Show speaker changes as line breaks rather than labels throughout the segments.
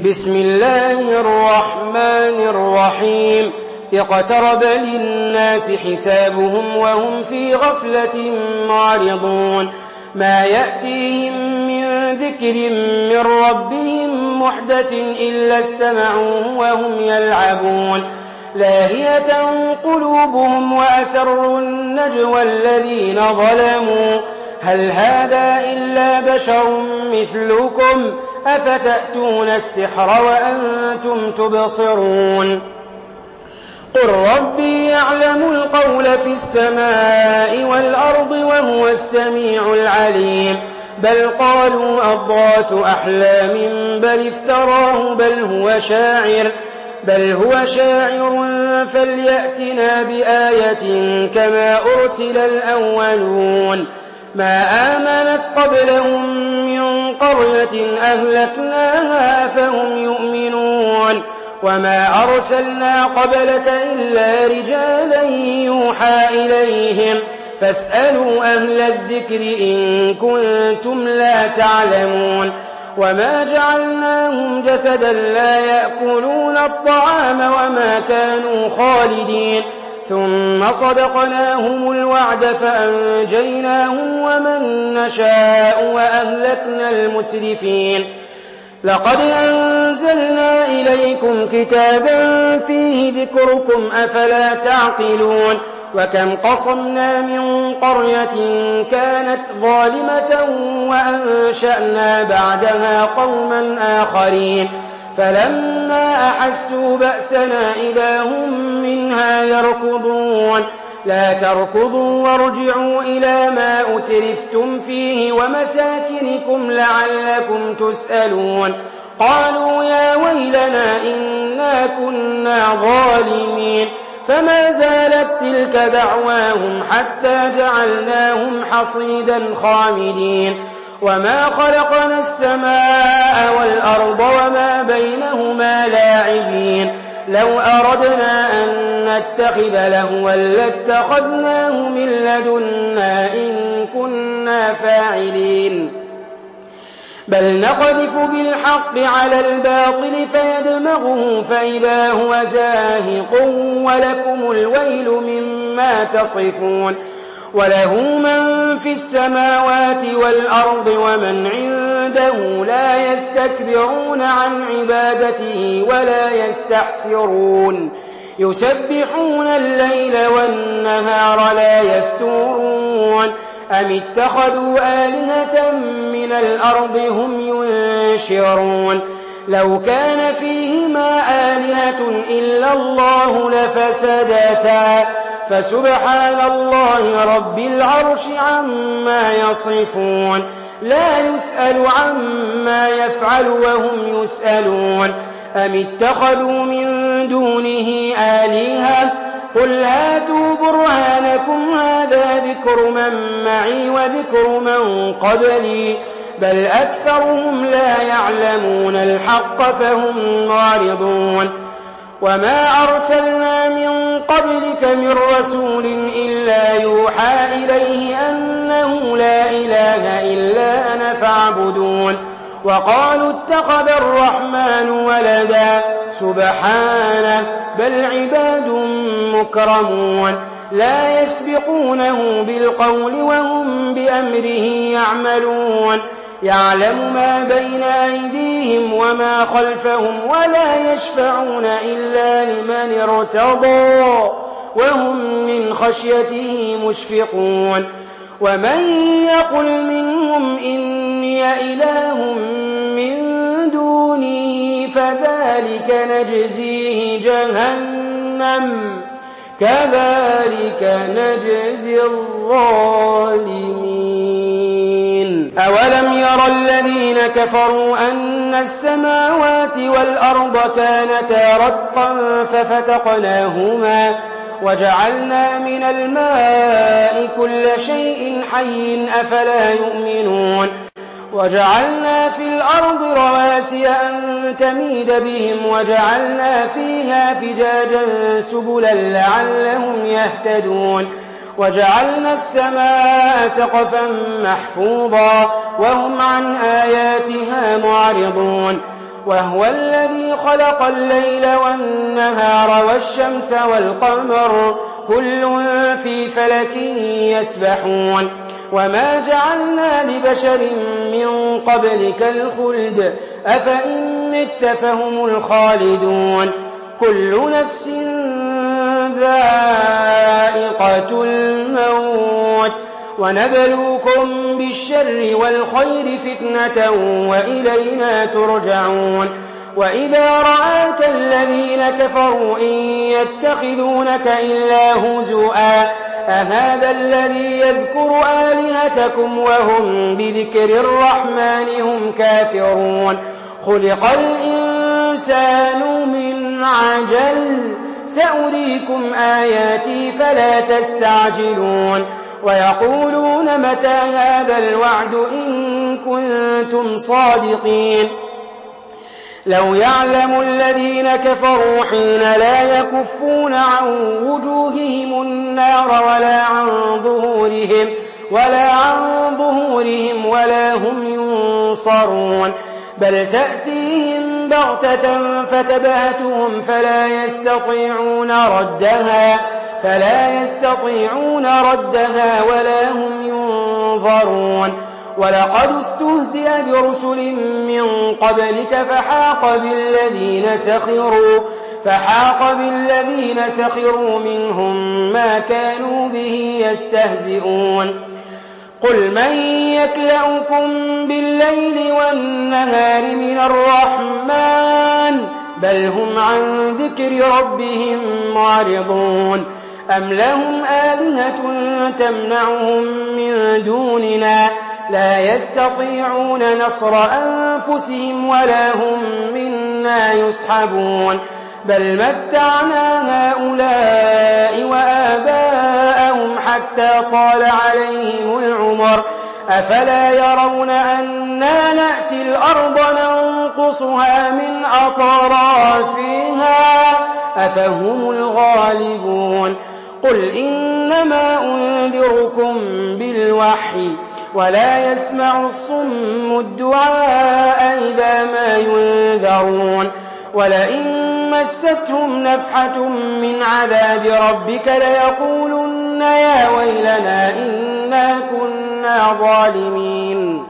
بسم الله الرحمن الرحيم اقترب للناس حسابهم وهم في غفلة معرضون ما يأتيهم من ذكر من ربهم محدث إلا استمعوه وهم يلعبون لاهية قلوبهم وأسروا النجوى الذين ظلموا هل هذا إلا بشر مثلكم أفتأتون السحر وأنتم تبصرون قل ربي يعلم القول في السماء والأرض وهو السميع العليم بل قالوا أضغاث أحلام بل افتراه بل هو شاعر فليأتنا بآية كما أرسل الأولون ما آمنت قبلهم من قرية أهلكناها فهم يؤمنون وما أرسلنا قبلك إلا رجالا يوحى إليهم فاسألوا أهل الذكر إن كنتم لا تعلمون وما جعلناهم جسدا لا يأكلون الطعام وما كانوا خالدين ثم صدقناهم الوعد فأنجيناهم ومن نشاء وأهلكنا المسرفين لقد أنزلنا إليكم كتابا فيه ذكركم أفلا تعقلون وكم قصمنا من قرية كانت ظالمة وأنشأنا بعدها قوما آخرين فلما أحسوا بأسنا إذا هم منها يركضون لا تركضوا وارجعوا إلى ما أترفتم فيه ومساكنكم لعلكم تسألون قالوا يا ويلنا إنا كنا ظالمين فما زالت تلك دعواهم حتى جعلناهم حصيدا خامدين وما خلقنا السماء والأرض وما بينهما لاعبين لو أردنا أن نتخذ لهوا لاتخذناه من لدنا إن كنا فاعلين بل نقذف بالحق على الباطل فيدمغه فإذا هو زاهق ولكم الويل مما تصفون وله من في السماوات والأرض ومن عنده لا يستكبرون عن عبادته ولا يستحسرون يسبحون الليل والنهار لا يفترون أم اتخذوا آلهة من الأرض هم ينشرون لو كان فيهما آلهة إلا الله لفسدتا فسبحان الله رب العرش عما يصفون لا يسأل عما يفعل وهم يسألون أم اتخذوا من دونه آلهة قل هاتوا برهانكم هذا ذكر من معي وذكر من قبلي بل أكثرهم لا يعلمون الحق فهم معرضون وما أرسلنا من قبلك من رسول إلا يوحى إليه أنه لا إله إلا أنا فاعبدون وقالوا اتخذ الرحمن ولدا سبحانه بل عباد مكرمون لا يسبقونه بالقول وهم بأمره يعملون يعلم ما بين أيديهم وما خلفهم ولا يشفعون إلا لمن ارتضى وهم من خشيته مشفقون ومن يقل منهم إني إله من دونه فذلك نجزيه جهنم كذلك نجزي الظالمين أولم ير الذين كفروا أن السماوات والأرض كانتا رتقا ففتقناهما وجعلنا من الماء كل شيء حي أفلا يؤمنون وجعلنا في الأرض رواسي أن تميد بهم وجعلنا فيها فجاجا سبلا لعلهم يهتدون وجعلنا السماء سقفا محفوظا وهم عن آياتها معرضون وهو الذي خلق الليل والنهار والشمس والقمر كل في فلك يسبحون وما جعلنا لبشر من قبلك الخلد أفإن مت فهم الخالدون كل نفس ذائقة الموت ونبلوكم بالشر والخير فتنة وإلينا ترجعون وإذا رآك الذين كفروا إن يتخذونك إلا هزؤا أهذا الذي يذكر آلهتكم وهم بذكر الرحمن هم كافرون خلق الإنسان من عجل سأريكم آياتي فلا تستعجلون ويقولون متى هذا الوعد إن كنتم صادقين لو يعلم الذين كفروا حين لا يكفون عن وجوههم النار ولا عن ظهورهم ولا هم ينصرون بل تأتيهم بغتة فتبهتهم فلا يستطيعون ردها ولا هم ينظرون ولقد استهزئ برسل من قبلك فحاق بالذين سخروا منهم ما كانوا به يستهزئون قل من يكلؤكم بالليل والنهار من الرحمن بل هم عن ذكر ربهم معرضون أم لهم آلهة تمنعهم من دوننا لا يستطيعون نصر أنفسهم ولا هم منا يصحبون بل متعنا هؤلاء وآباءهم حتى طال عليهم العمر أفلا يرون أنا نأتي الأرض ننقصها من أطرافها أفهم الغالبون قل إنما أنذركم بالوحي ولا يسمع الصم الدعاء إذا ما ينذرون ولئن مستهم نفحة من عذاب ربك ليقولن يا ويلنا إنا كنا ظالمين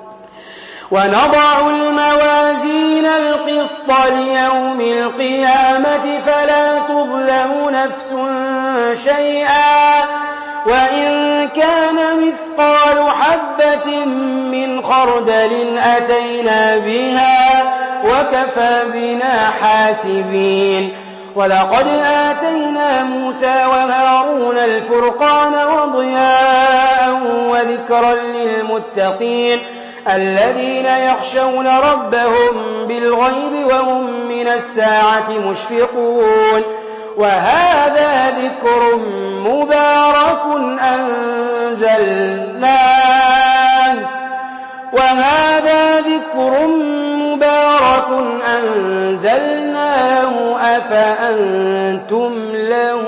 ونضع الموازين القسط ليوم القيامة فلا تظلم نفس شيئا وإن كان مثقال حبة من خردل أتينا بها وكفى بنا حاسبين ولقد آتينا موسى وهارون الفرقان وضياء وذكرا للمتقين الذين يخشون ربهم بالغيب وهم من الساعة مشفقون وهذا ذكر مبارك أنزلناه أفأنتم له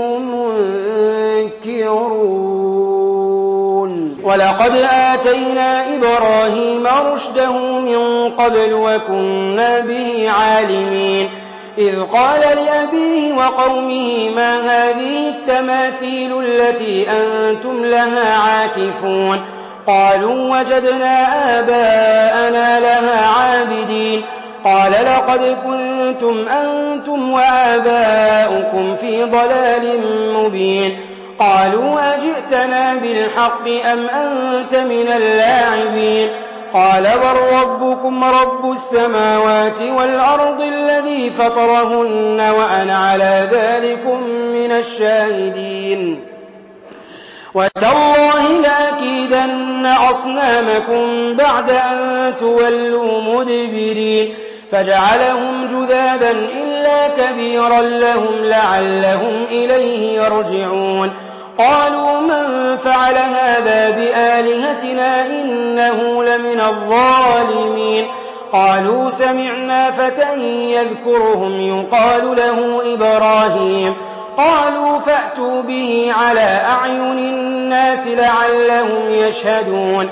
منكرون ولقد آتينا إبراهيم رشده من قبل وكنا به عالمين إذ قال لأبيه وقومه ما هذه التماثيل التي أنتم لها عاكفون قالوا وجدنا آباءنا لها عابدين قال لقد كنتم أنتم وآباؤكم في ضلال مبين قالوا أجئتنا بالحق أم أنت من اللاعبين قال بل ربكم رب السماوات والأرض الذي فطرهن وأنا على ذلكم من الشاهدين وتالله لأكيدن أصنامكم بعد أن تولوا مدبرين فجعلهم جذاذا إلا كبيرا لهم لعلهم إليه يرجعون قالوا من فعل هذا بآلهتنا إنه لمن الظالمين قالوا سمعنا فتى يذكرهم يقال له إبراهيم قالوا فأتوا به على أعين الناس لعلهم يشهدون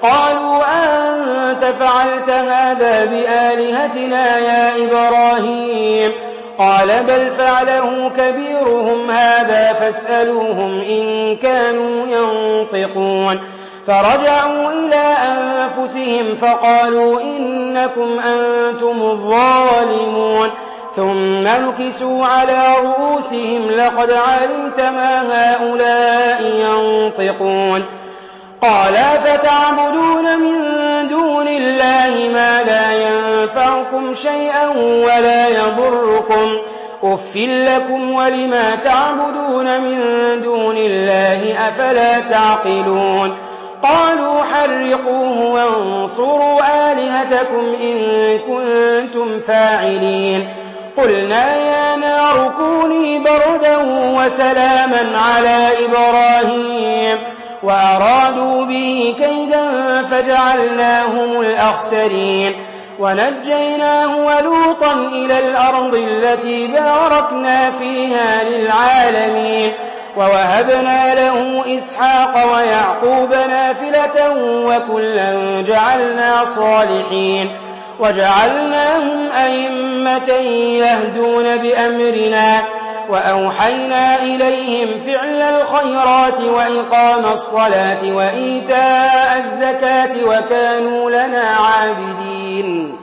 قالوا أنت فعلت هذا بآلهتنا يا إبراهيم قال بل فعله كبيرهم هذا فاسألوهم إن كانوا ينطقون فرجعوا إلى أنفسهم فقالوا إنكم أنتم الظالمون ثم نكسوا على رؤوسهم لقد علمت ما هؤلاء ينطقون قال فتعبدون من دون الله ما لا ينفعكم شيئا ولا يضركم أف لكم ولما تعبدون من دون الله أفلا تعقلون قالوا حرقوه وانصروا آلهتكم إن كنتم فاعلين قلنا يا نار كوني بردا وسلاما على إبراهيم وأرادوا به كيدا فجعلناهم الأخسرين ونجيناه ولوطا إلى الأرض التي باركنا فيها للعالمين ووهبنا له إسحاق ويعقوب نافلة وكلا جعلنا صالحين وجعلناهم أئمة يهدون بأمرنا وأوحينا إليهم فعل الخيرات وإقام الصلاة وإيتاء الزكاة وكانوا لنا عابدين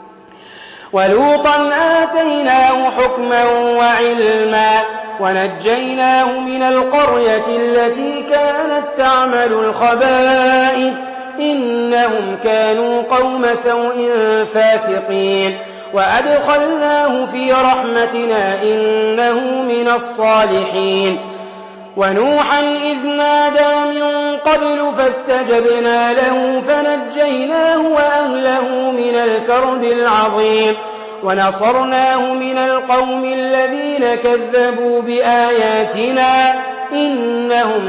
ولوطا آتيناه حكما وعلما ونجيناه من القرية التي كانت تعمل الخبائث إنهم كانوا قوم سوء فاسقين وأدخلناه في رحمتنا إنه من الصالحين ونوحا إذ نادى من قبل فاستجبنا له فنجيناه وأهله من الكرب العظيم ونصرناه من القوم الذين كذبوا بآياتنا إنهم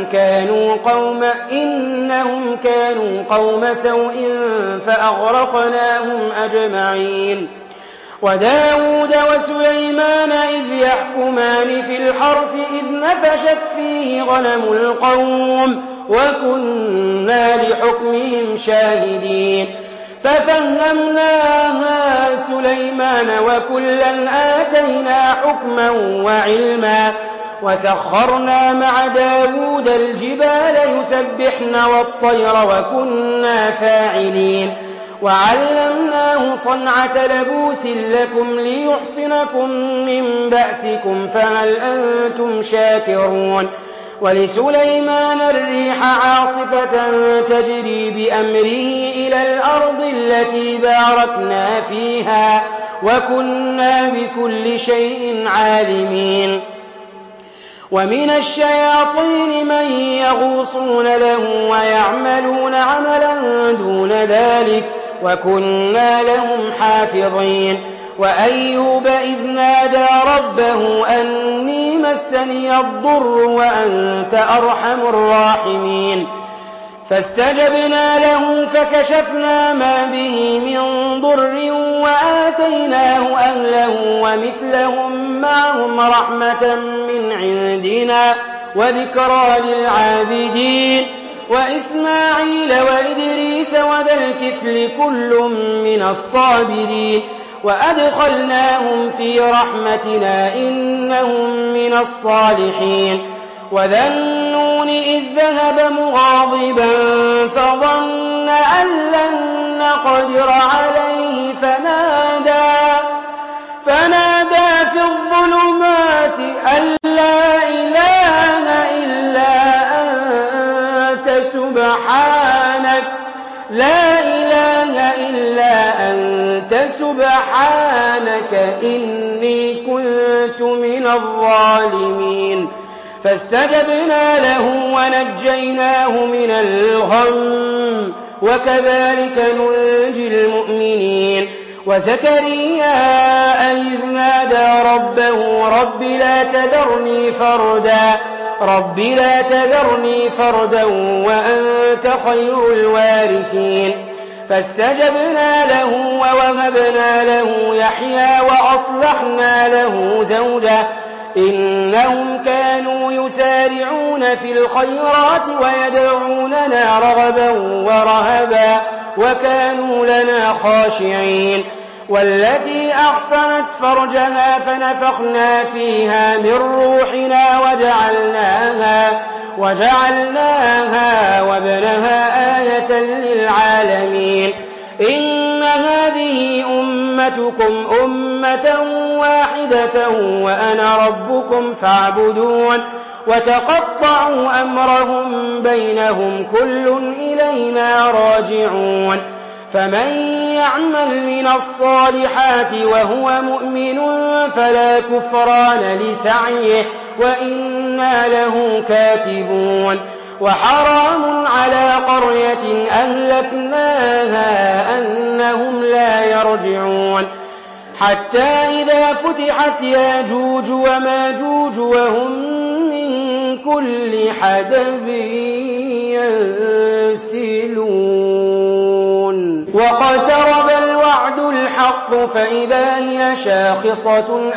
كانوا قوم سوء فأغرقناهم أجمعين وداود وسليمان إذ يحكمان في الحرث إذ نفشت فيه غنم القوم وكنا لحكمهم شاهدين ففهمناها سليمان وكلا آتينا حكما وعلما وسخرنا مع داود الجبال يسبحن والطير وكنا فاعلين وعلمناه صنعة لبوس لكم ليحصنكم من بأسكم فهل أنتم شاكرون ولسليمان الريح عاصفة تجري بأمره إلى الأرض التي باركنا فيها وكنا بكل شيء عالمين ومن الشياطين من يغوصون له ويعملون عملا دون ذلك وكنا لهم حافظين وأيوب إذ نادى ربه أني مسني الضر وأنت أرحم الراحمين فاستجبنا له فكشفنا ما به من ضر وآتيناه أهله ومثلهم معهم رحمة من عندنا وذكرى للعابدين وإسماعيل وإدريس وذا الكفل كل من الصابرين وأدخلناهم في رحمتنا إنهم من الصالحين وذا النون إذ ذهب مغاضبا فظن أن لن نقدر عليه فنادى في الظلمات أن لا إله إلا أنت سبحانك إني كنت من الظالمين فاستجبنا له ونجيناه من الغم وكذلك ننجي المؤمنين وزكريا إذ نادى ربه رب لا تذرني فردا وأنت خير الوارثين فاستجبنا له ووهبنا له يحيى وأصلحنا له زوجه إنهم كانوا يسارعون في الخيرات ويدعوننا رغبا ورهبا وكانوا لنا خاشعين والتي أحصنت فرجها فنفخنا فيها من روحنا وجعلناها وابنها آية للعالمين إن هذه أمتكم أمة واحدة وأنا ربكم فاعبدون وتقطعوا أمرهم بينهم كل إلينا راجعون فمن يعمل من الصالحات وهو مؤمن فلا كفران لسعيه وإنا له كاتبون وحرام على قرية أهلكناها أنهم لا يرجعون حتى إذا فتحت ياجوج وماجوج وهم من كل حدب ينسلون وقترب الوعد الحق فإذا هي شاخصة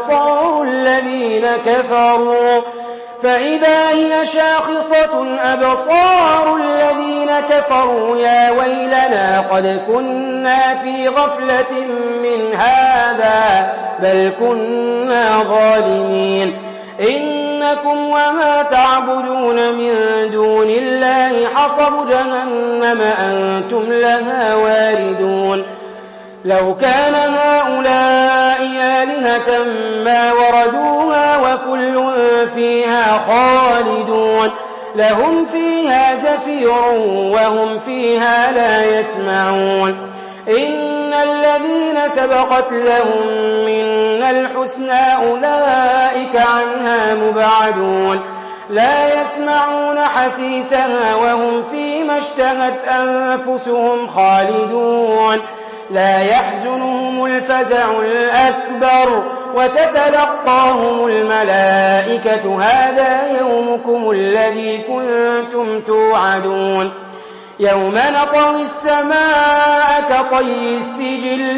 أبصار الذين كفروا يا ويلنا قد كنا في غفلة من هذا بل كنا ظالمين إنكم وما تعبدون من دون الله حصب جهنم أنتم لها واردون لو كان هؤلاء آلهة ما وردوها وكل فيها خالدون لهم فيها زفير وهم فيها لا يسمعون إن الذين سبقت لهم منا الحسنى أولئك عنها مبعدون لا يسمعون حسيسها وهم فيما اشتهت أنفسهم خالدون لا يحزنهم الفزع الأكبر وتتلقاهم الملائكة هذا يومكم الذي كنتم توعدون يوم نطوي السماء كطي السجل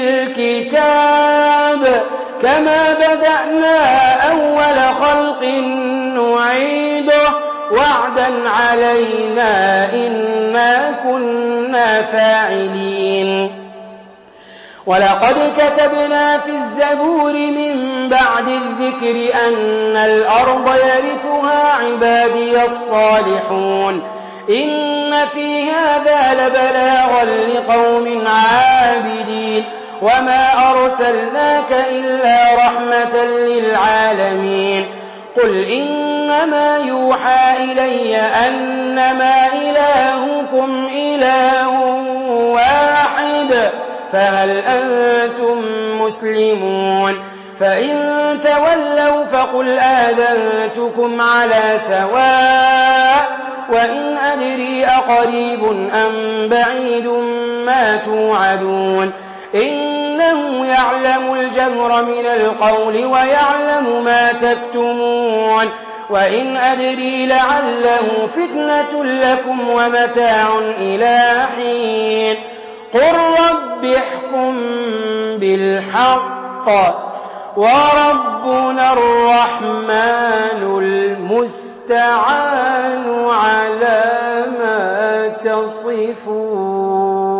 للكتاب كما بدأنا أول خلق نعيده وعدا علينا إنا كنا فاعلين ولقد كتبنا في الزبور من بعد الذكر أن الأرض يرثها عبادي الصالحون إن في هذا لبلاغا لقوم عابدين وما أرسلناك إلا رحمة للعالمين قل إنما يوحى إلي أنما إلهكم إله واحد فهل أنتم مسلمون فإن تولوا فقل آذنتكم على سواء وإن أدري أقريب أم بعيد ما توعدون إنه يعلم الجهر من القول ويعلم ما تكتمون وإن أدري لعله فتنة لكم ومتاع إلى حين قل رب احكم بالحق وربنا الرحمن المستعان على ما تصفون